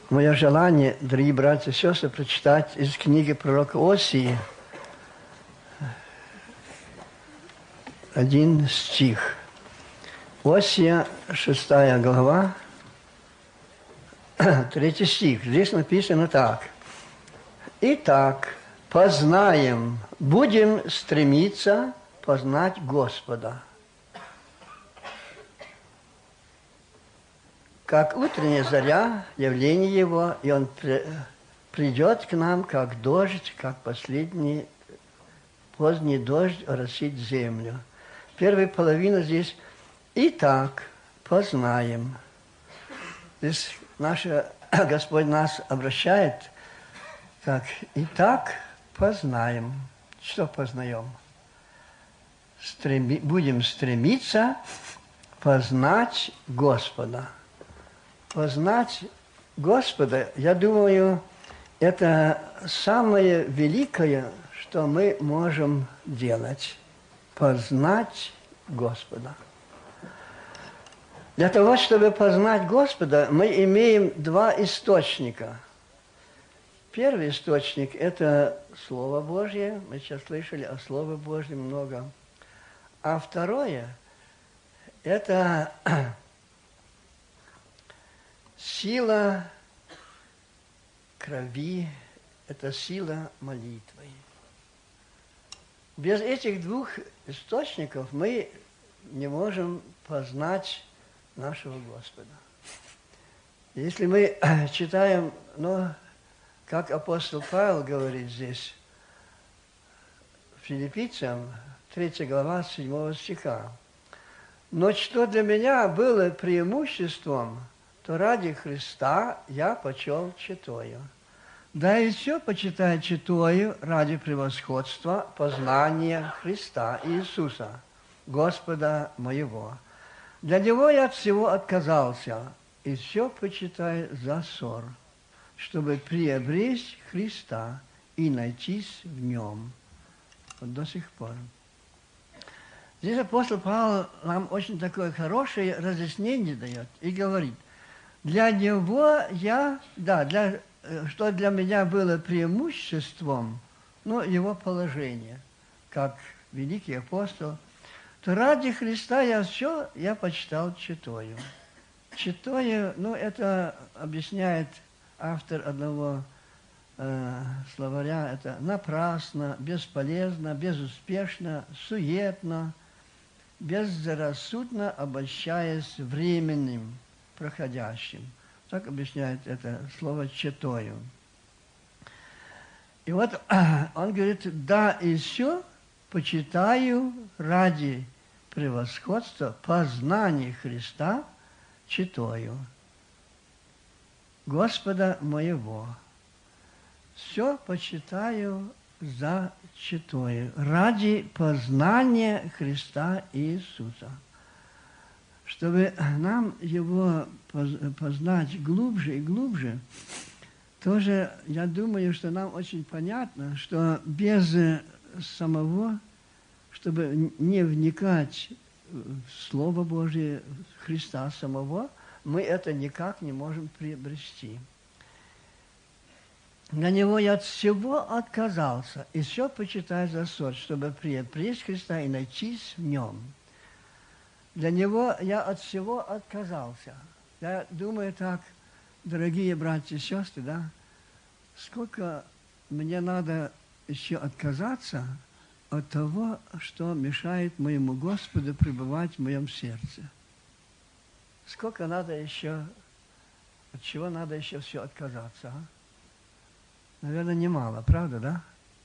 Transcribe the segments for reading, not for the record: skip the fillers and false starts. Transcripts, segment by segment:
Мое желание, дорогие братья и сестры, прочитать из книги пророка Осии один стих. Осия, 6 глава, 3 стих. Здесь написано так. «Итак, познаем, будем стремиться познать Господа. Как утренняя заря, явление Его, и Он придет к нам, как дождь, как последний поздний дождь оросит землю». Первая половина здесь «Итак, познаем». Здесь Господь нас обращает как «Итак, познаем». Что познаем? Будем стремиться познать Господа. Познать Господа, я думаю, это самое великое, что мы можем делать. Познать Господа. Для того, чтобы познать Господа, мы имеем два источника. Первый источник – это Слово Божье. Мы сейчас слышали о Слове Божьем много. А второе – это сила крови, это сила молитвы. Без этих двух источников мы не можем познать нашего Господа. Если мы читаем, как апостол Павел говорит здесь, Филиппийцам, 3 глава, 7 стиха. «Но что для меня было преимуществом, то ради Христа я почел читаю. Да и все почитаю читаю ради превосходства познания Христа Иисуса, Господа моего. Для Него я от всего отказался, и все почитаю за ссор, чтобы приобрести Христа и найтись в Нем». Вот до сих пор. Здесь апостол Павел нам очень такое хорошее разъяснение дает и говорит, для Него что для меня было преимуществом, Его положение, как великий апостол, то ради Христа я почитал читаю. Читаю, это объясняет автор одного словаря, это напрасно, бесполезно, безуспешно, суетно, безрассудно обольщаясь временным, проходящим. Так объясняет это слово «читаю». И вот он говорит, да, и все почитаю ради превосходства познания Христа, читаю, Господа моего. Все почитаю за читаю, ради познания Христа Иисуса. Чтобы нам Его познать глубже и глубже, тоже я думаю, что нам очень понятно, что без самого, чтобы не вникать в Слово Божие, Христа самого, мы это никак не можем приобрести. Для Него я от всего отказался, и все почитаю за ссор, чтобы приобрести Христа и найтись в Нем. Для Него я от всего отказался. Я думаю так, дорогие братья и сестры, сколько мне надо еще отказаться от того, что мешает моему Господу пребывать в моем сердце. Сколько надо еще, от чего надо еще все отказаться, Наверное, немало, правда, да?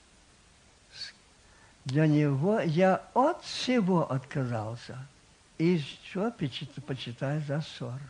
Для Него я от всего отказался. И что почитаю за ссор.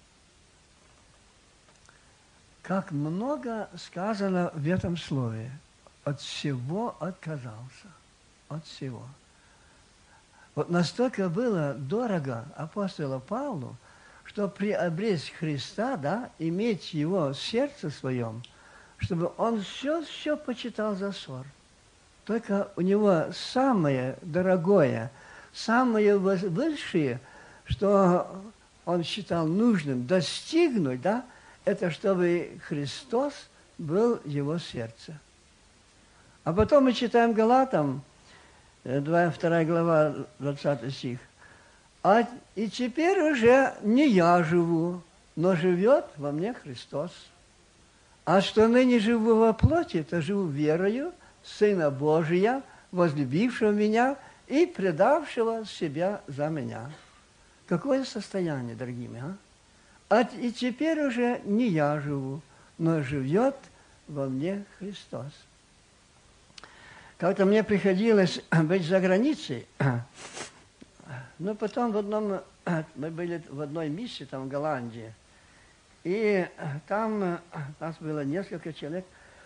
Как много сказано в этом слове. От всего отказался. От всего. Вот настолько было дорого апостолу Павлу, что приобрести Христа, иметь Его в сердце своем, чтобы он все почитал за ссор. Только у него самое дорогое, самое высшее, что он считал нужным достигнуть, это чтобы Христос был в его сердце. А потом мы читаем Галатам, 2 глава, 20 стих. И теперь уже не я живу, но живет во мне Христос. А что ныне живу во плоти, то живу верою Сына Божия, возлюбившего меня и предавшего себя за меня. Какое состояние, дорогие мои, а? И теперь уже не я живу, но живет во мне Христос. Как-то мне приходилось быть за границей, но потом мы были в одной миссии, там в Голландии, и там нас было несколько человек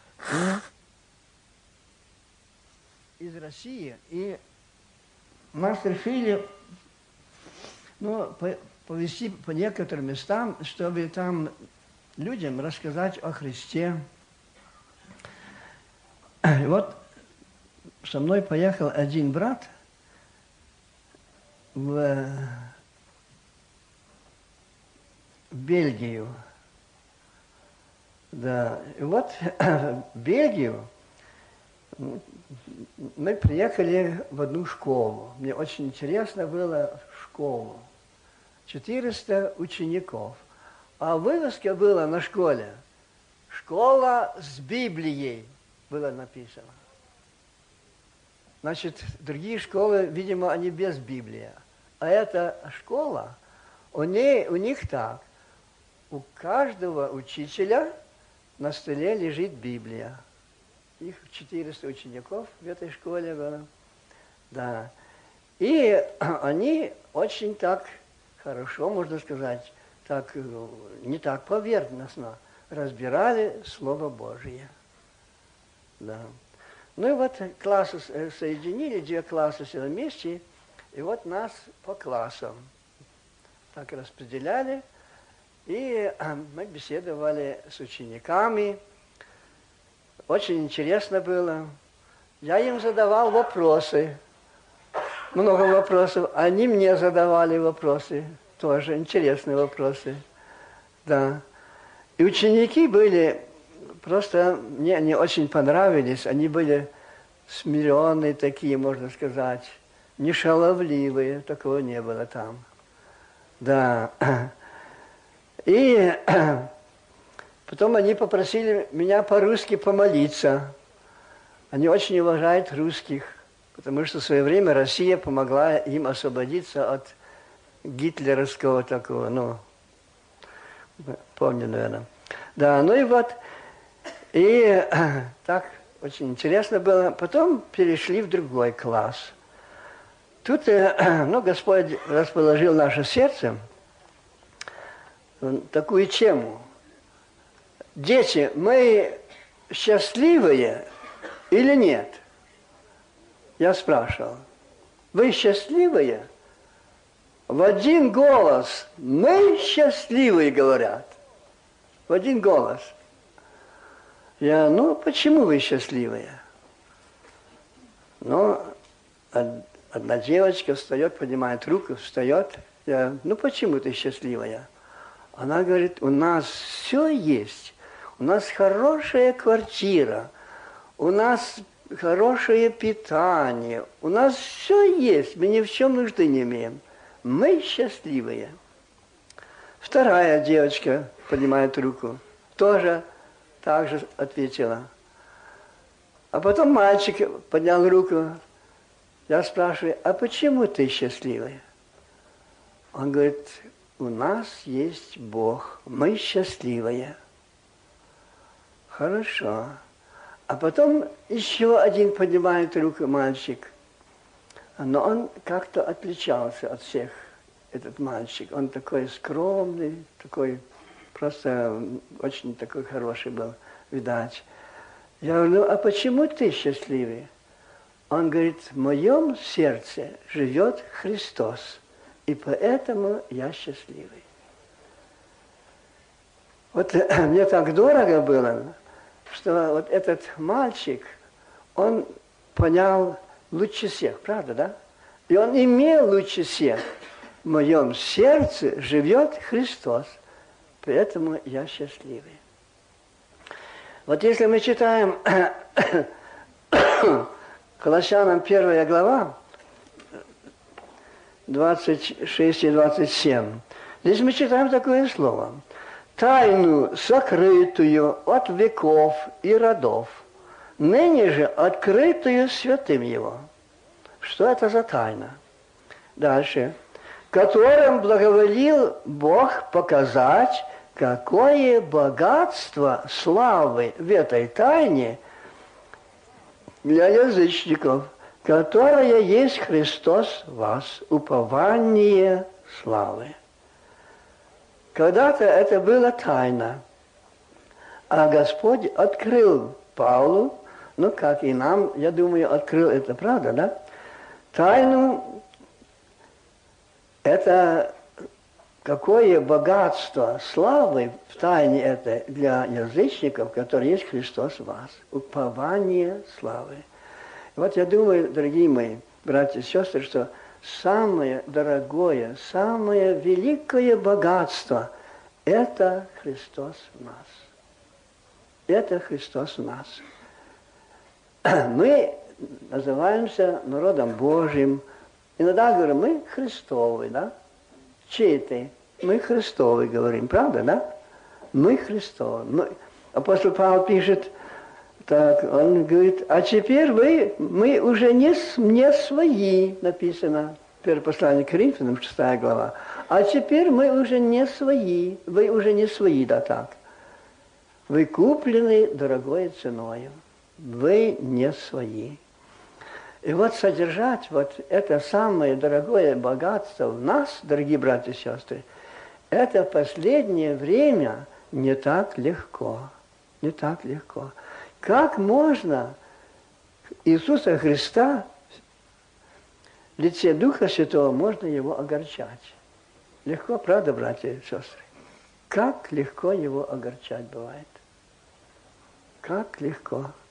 из России, и нас решили повести по некоторым местам, чтобы там людям рассказать о Христе. И вот со мной поехал один брат в Бельгию. Да, и вот в Бельгию мы приехали в одну школу. Мне очень интересно было в школу. 400 учеников. А вывеска была на школе. Школа с Библией было написано. Значит, другие школы, видимо, они без Библии. А эта школа, у них так. У каждого учителя на столе лежит Библия. Их 400 учеников в этой школе было. Да. И они очень так хорошо, можно сказать, так, не так поверхностно разбирали Слово Божие. Да. Ну и вот классы соединили, 2 класса сели вместе, и вот нас по классам так распределяли, и мы беседовали с учениками. Очень интересно было. Я им задавал вопросы, много вопросов, они мне задавали вопросы, тоже интересные вопросы. Да. И ученики были... Просто мне они очень понравились. Они были смиренные такие, можно сказать, не шаловливые. Такого не было там. Да. И потом они попросили меня по-русски помолиться. Они очень уважают русских, потому что в свое время Россия помогла им освободиться от гитлеровского такого, помню, наверное. Да, ну и вот... И так очень интересно было. Потом перешли в другой класс. Тут, Господь расположил наше сердце такую тему. Дети, мы счастливые или нет? Я спрашивал. Вы счастливые? В один голос. Мы счастливые, говорят. В один голос. Я, почему вы счастливые? Одна девочка встает, поднимает руку, встает. Я, почему ты счастливая? Она говорит, у нас все есть. У нас хорошая квартира. У нас хорошее питание. У нас все есть. Мы ни в чем нужды не имеем. Мы счастливые. Вторая девочка поднимает руку. Тоже так же ответила. А потом мальчик поднял руку. Я спрашиваю, а почему ты счастливый? Он говорит, у нас есть Бог, мы счастливые. Хорошо. А потом еще один поднимает руку мальчик. Но он как-то отличался от всех, этот мальчик. Он такой скромный, такой... Просто очень такой хороший был, видать. Я говорю, а почему ты счастливый? Он говорит, в моем сердце живет Христос, и поэтому я счастливый. Вот мне так дорого было, что вот этот мальчик, он понял лучше всех, правда, да? И он имел лучше всех. В моем сердце живет Христос. поэтому я счастливый. Вот если мы читаем Колоссянам 1 глава, 26 и 27, здесь мы читаем такое слово. «Тайну, сокрытую от веков и родов, ныне же открытую святым Его». Что это за тайна? Дальше. «Которым благоволил Бог показать, какое богатство славы в этой тайне для язычников, которая есть Христос в вас, упование славы». Когда-то это была тайна, а Господь открыл Павлу, ну, как и нам, я думаю, открыл, это правда, да? Тайну, это какое богатство славы в тайне это для язычников, которые есть Христос в вас. Упование славы. И вот я думаю, дорогие мои братья и сестры, что самое дорогое, самое великое богатство – это Христос в нас. Это Христос в нас. Мы называемся народом Божьим. Иногда говорим, мы Христовы, да? Чей ты? Мы Христовы говорим, правда, да? Мы Христовы. Апостол Павел пишет, так, он говорит, а теперь мы уже не свои, написано, первое послание к Коринфянам, 6 глава. А теперь мы уже не свои, вы уже не свои, да так. Вы куплены дорогой ценою, вы не свои. И вот содержать вот это самое дорогое богатство в нас, дорогие братья и сестры, это в последнее время не так легко. Не так легко. Как можно Иисуса Христа в лице Духа Святого, можно его огорчать? Легко, правда, братья и сестры? Как легко его огорчать бывает? Как легко.